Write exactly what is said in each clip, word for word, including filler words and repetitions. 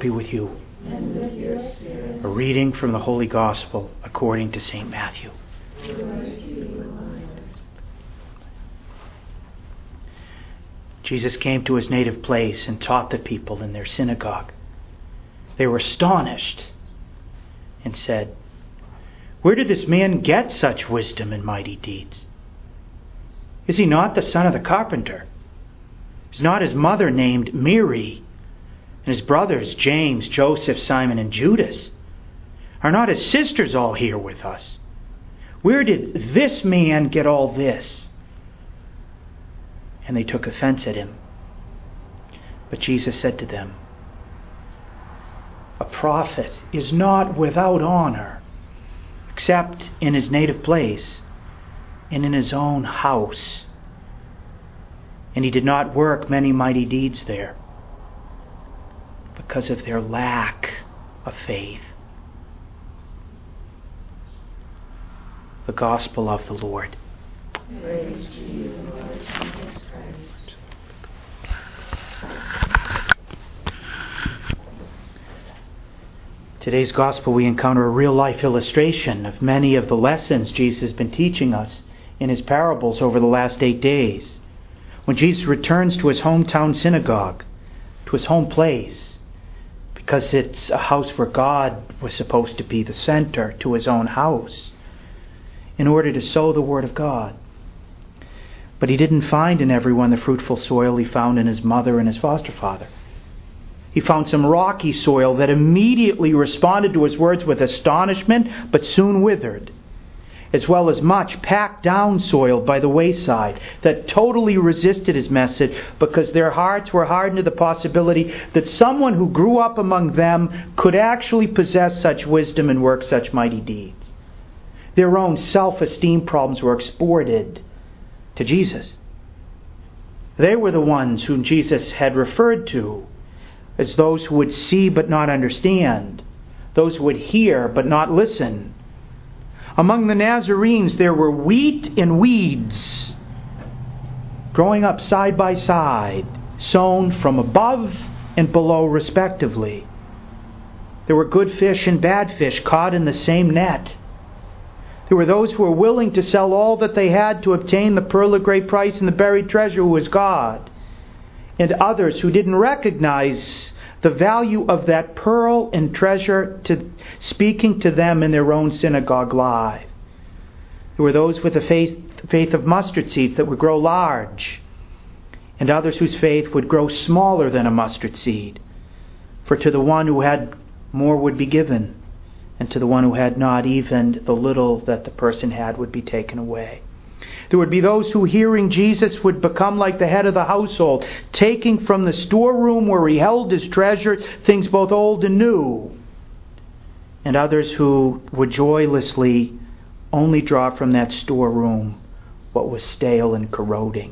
be with you. And with your spirit. A reading from the Holy Gospel according to Saint Matthew. Glory to you, Lord. Jesus came to his native place and taught the people in their synagogue. They were astonished and said, "Where did this man get such wisdom and mighty deeds? Is he not the son of the carpenter? Is not his mother named Mary? And his brothers, James, Joseph, Simon, and Judas? Are not his sisters all here with us? Where did this man get all this?" And they took offense at him. But Jesus said to them, "A prophet is not without honor, except in his native place and in his own house." And he did not work many mighty deeds there, because of their lack of faith. The Gospel of the Lord. Praise to you, Lord Jesus Christ. Today's Gospel, we encounter a real-life illustration of many of the lessons Jesus has been teaching us in his parables over the last eight days. When Jesus returns to his hometown synagogue, to his home place, because it's a house where God was supposed to be the center, to his own house, in order to sow the Word of God. But he didn't find in everyone the fruitful soil he found in his mother and his foster father. He found some rocky soil that immediately responded to his words with astonishment, but soon withered, as well as much packed down soil by the wayside that totally resisted his message because their hearts were hardened to the possibility that someone who grew up among them could actually possess such wisdom and work such mighty deeds. Their own self-esteem problems were exported to Jesus. They were the ones whom Jesus had referred to as those who would see but not understand, those who would hear but not listen. Among the Nazarenes there were wheat and weeds growing up side by side, sown from above and below respectively. There were good fish and bad fish caught in the same net. There were those who were willing to sell all that they had to obtain the pearl of great price and the buried treasure who was God, and others who didn't recognize the value of that pearl and treasure to speaking to them in their own synagogue live. There were those with the faith, faith of mustard seeds that would grow large, and others whose faith would grow smaller than a mustard seed. For to the one who had more would be given, and to the one who had not, even the little that the person had would be taken away. There would be those who, hearing Jesus, would become like the head of the household, taking from the storeroom where he held his treasure things both old and new. And others who would joylessly only draw from that storeroom what was stale and corroding.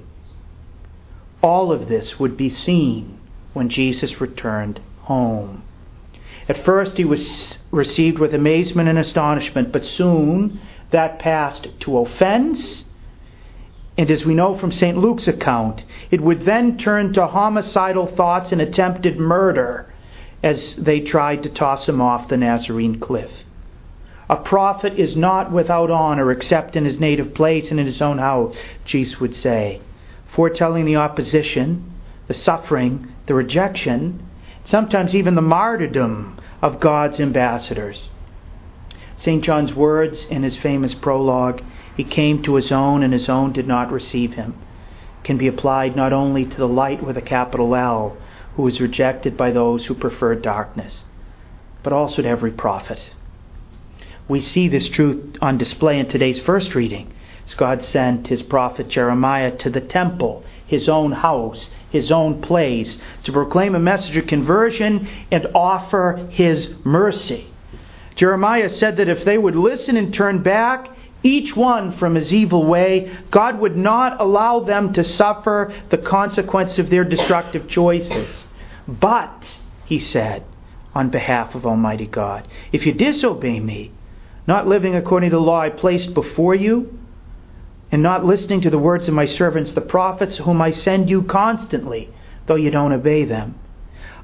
All of this would be seen when Jesus returned home. At first he was received with amazement and astonishment, but soon that passed to offense. And as we know from Saint Luke's account, it would then turn to homicidal thoughts and attempted murder as they tried to toss him off the Nazarene cliff. A prophet is not without honor except in his native place and in his own house, Jesus would say, foretelling the opposition, the suffering, the rejection, sometimes even the martyrdom of God's ambassadors. Saint John's words in his famous prologue, "He came to his own, and his own did not receive him," can be applied not only to the light with a capital L, who was rejected by those who preferred darkness, but also to every prophet. We see this truth on display in today's first reading, as God sent his prophet Jeremiah to the temple, his own house, his own place, to proclaim a message of conversion and offer his mercy. Jeremiah said that if they would listen and turn back, each one from his evil way, God would not allow them to suffer the consequence of their destructive choices. But, he said, on behalf of Almighty God, if you disobey me, not living according to the law I placed before you, and not listening to the words of my servants the prophets, whom I send you constantly, though you don't obey them,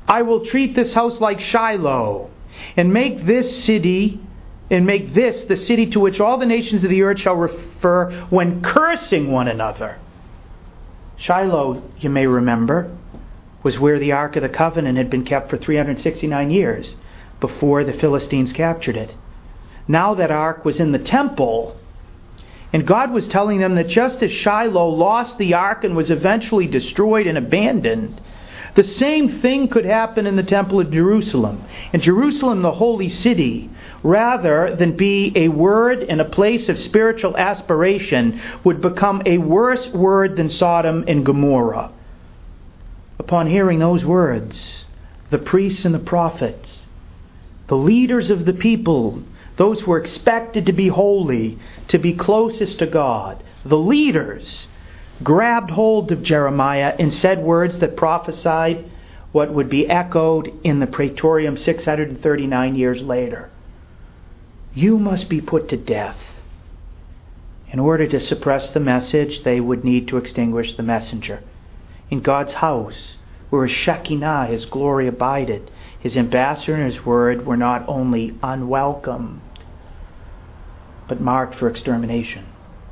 I will treat this house like Shiloh, and make this city, and make this the city to which all the nations of the earth shall refer when cursing one another. Shiloh, you may remember, was where the Ark of the Covenant had been kept for three hundred sixty-nine years before the Philistines captured it. Now that Ark was in the temple, and God was telling them that just as Shiloh lost the Ark and was eventually destroyed and abandoned, the same thing could happen in the Temple of Jerusalem. In Jerusalem, the holy city, rather than be a word and a place of spiritual aspiration, would become a worse word than Sodom and Gomorrah. Upon hearing those words, the priests and the prophets, the leaders of the people, those who were expected to be holy, to be closest to God, the leaders grabbed hold of Jeremiah and said words that prophesied what would be echoed in the Praetorium six hundred thirty-nine years later. You must be put to death. In order to suppress the message, they would need to extinguish the messenger. In God's house, where His Shekinah, His glory abided, His ambassador and His word were not only unwelcomed, but marked for extermination.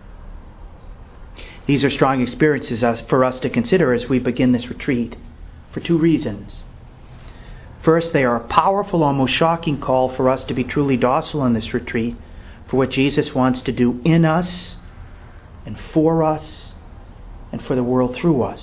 These are strong experiences for us to consider as we begin this retreat, for two reasons. First, they are a powerful, almost shocking call for us to be truly docile in this retreat for what Jesus wants to do in us and for us and for the world through us.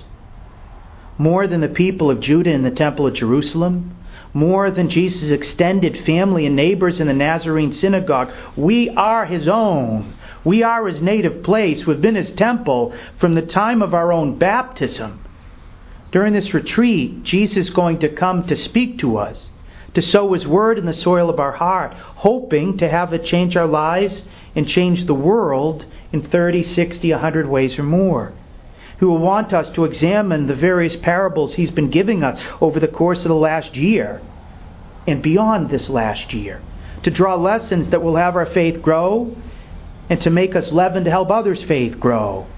More than the people of Judah in the Temple of Jerusalem, more than Jesus' extended family and neighbors in the Nazarene synagogue, we are His own. We are His native place. We've been His temple from the time of our own baptism. During this retreat, Jesus is going to come to speak to us, to sow His word in the soil of our heart, hoping to have it change our lives and change the world in thirty, sixty, one hundred ways or more. He will want us to examine the various parables He's been giving us over the course of the last year and beyond this last year, to draw lessons that will have our faith grow and to make us leaven to help others' faith grow.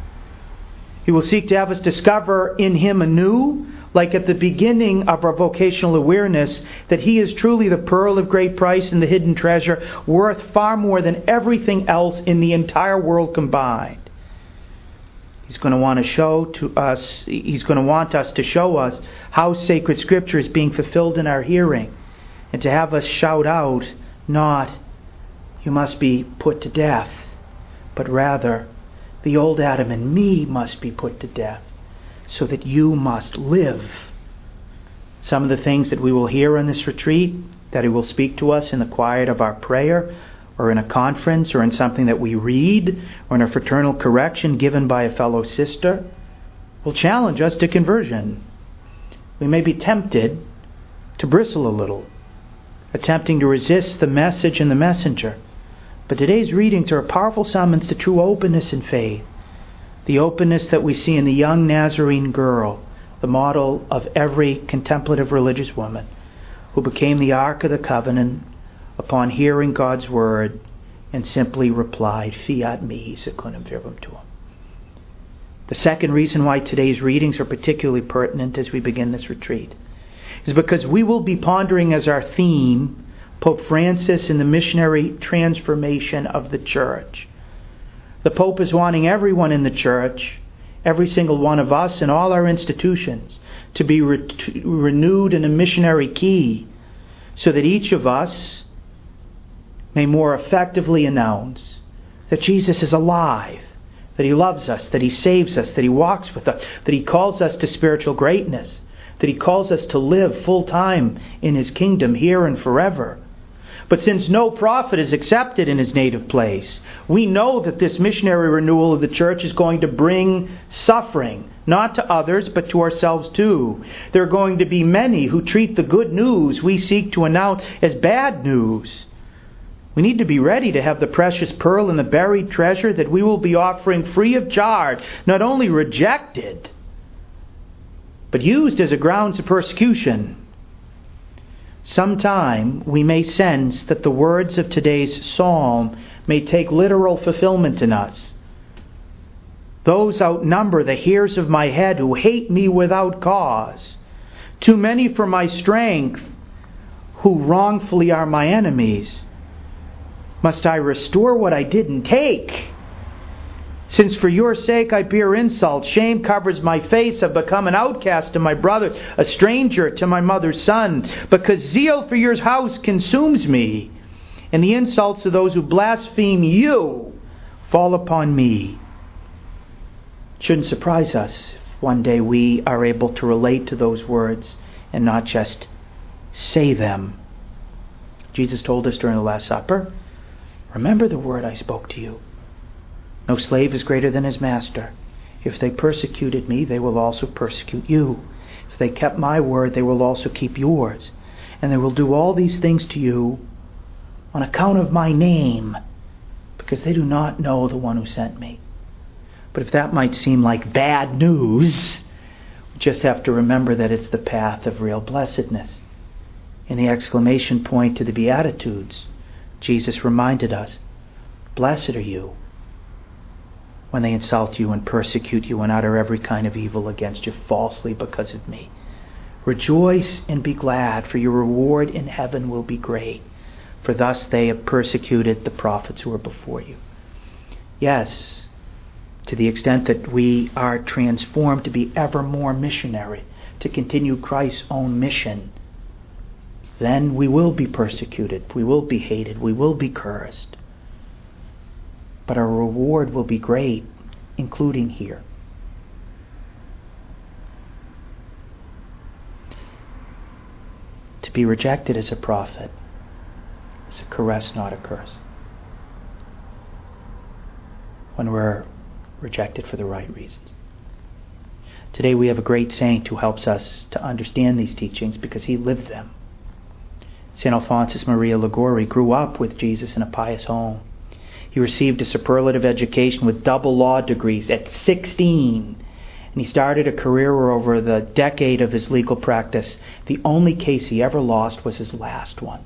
He will seek to have us discover in Him anew, like at the beginning of our vocational awareness, that He is truly the pearl of great price and the hidden treasure, worth far more than everything else in the entire world combined. He's going to want to show to us, He's going to want us to show us how sacred Scripture is being fulfilled in our hearing, and to have us shout out, not, you must be put to death, but rather, the old Adam and me must be put to death, so that you must live. Some of the things that we will hear in this retreat, that He will speak to us in the quiet of our prayer, or in a conference, or in something that we read, or in a fraternal correction given by a fellow sister, will challenge us to conversion. We may be tempted to bristle a little, attempting to resist the message and the messenger. But today's readings are a powerful summons to true openness in faith. The openness that we see in the young Nazarene girl, the model of every contemplative religious woman, who became the Ark of the Covenant upon hearing God's word and simply replied, Fiat mihi secundum verbum tuum. The second reason why today's readings are particularly pertinent as we begin this retreat is because we will be pondering as our theme Pope Francis and the missionary transformation of the Church. The Pope is wanting everyone in the Church, every single one of us and all our institutions, to be re- to renewed in a missionary key, so that each of us may more effectively announce that Jesus is alive, that He loves us, that He saves us, that He walks with us, that He calls us to spiritual greatness, that He calls us to live full time in His kingdom here and forever. But since no prophet is accepted in his native place, we know that this missionary renewal of the Church is going to bring suffering, not to others, but to ourselves too. There are going to be many who treat the good news we seek to announce as bad news. We need to be ready to have the precious pearl and the buried treasure that we will be offering free of charge, not only rejected, but used as a grounds of persecution. Sometime we may sense that the words of today's psalm may take literal fulfillment in us. Those outnumber the hairs of my head who hate me without cause. Too many for my strength, who wrongfully are my enemies. Must I restore what I didn't take? Since for your sake I bear insult, shame covers my face, I've become an outcast to my brother, a stranger to my mother's son, because zeal for your house consumes me, and the insults of those who blaspheme you fall upon me. It shouldn't surprise us if one day we are able to relate to those words and not just say them. Jesus told us during the Last Supper, remember the word I spoke to you. No slave is greater than his master. If they persecuted me, they will also persecute you. If they kept my word, they will also keep yours. And they will do all these things to you on account of my name, because they do not know the one who sent me. But if that might seem like bad news, we just have to remember that it's the path of real blessedness. In the exclamation point to the Beatitudes, Jesus reminded us, blessed are you when they insult you and persecute you and utter every kind of evil against you falsely because of me. Rejoice and be glad, for your reward in heaven will be great. For thus they have persecuted the prophets who were before you. Yes, to the extent that we are transformed to be ever more missionary, to continue Christ's own mission, then we will be persecuted, we will be hated, we will be cursed. But our reward will be great, including here. To be rejected as a prophet is a caress, not a curse. When we're rejected for the right reasons. Today we have a great saint who helps us to understand these teachings because he lived them. Saint Alphonsus Maria Liguori grew up with Jesus in a pious home. He received a superlative education with double law degrees at sixteen. And he started a career where over the decade of his legal practice, the only case he ever lost was his last one.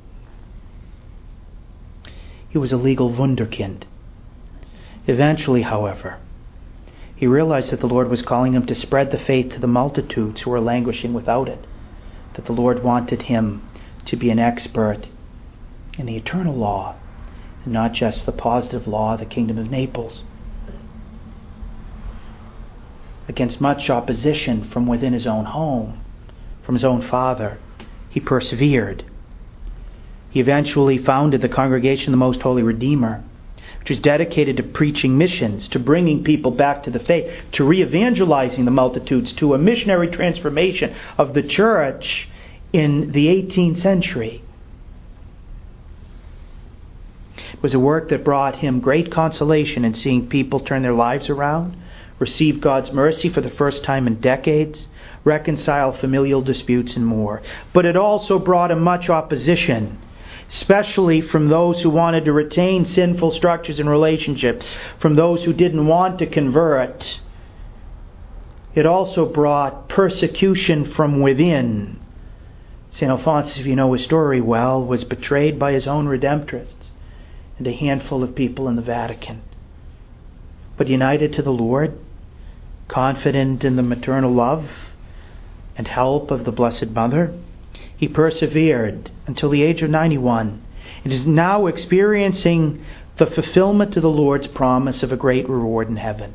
He was a legal wunderkind. Eventually, however, he realized that the Lord was calling him to spread the faith to the multitudes who were languishing without it. That the Lord wanted him to be an expert in the eternal law, and not just the positive law of the kingdom of Naples. Against much opposition from within his own home, from his own father, he persevered. He eventually founded the Congregation of the Most Holy Redeemer, which was dedicated to preaching missions, to bringing people back to the faith, to re-evangelizing the multitudes, to a missionary transformation of the church in the eighteenth century. It was a work that brought him great consolation in seeing people turn their lives around, receive God's mercy for the first time in decades, reconcile familial disputes and more. But it also brought him much opposition, especially from those who wanted to retain sinful structures and relationships, from those who didn't want to convert. It also brought persecution from within. Saint Alphonsus, if you know his story well, was betrayed by his own redemptorists and a handful of people in the Vatican. But united to the Lord, confident in the maternal love and help of the Blessed Mother, he persevered until the age of ninety-one and is now experiencing the fulfillment of the Lord's promise of a great reward in heaven.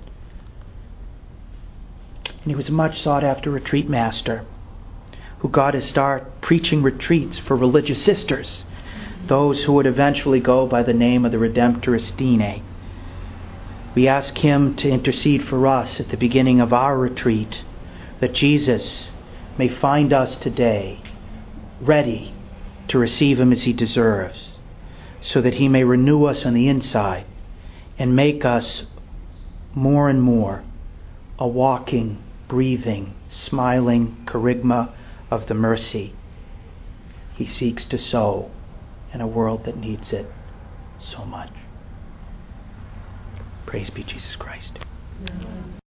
And he was a much sought after retreat master who got to start preaching retreats for religious sisters, those who would eventually go by the name of the Redemptoristine. We ask him to intercede for us at the beginning of our retreat, that Jesus may find us today ready to receive him as he deserves, so that he may renew us on the inside and make us more and more a walking, breathing, smiling kerygma of the mercy he seeks to sow in a world that needs it so much. Praise be Jesus Christ.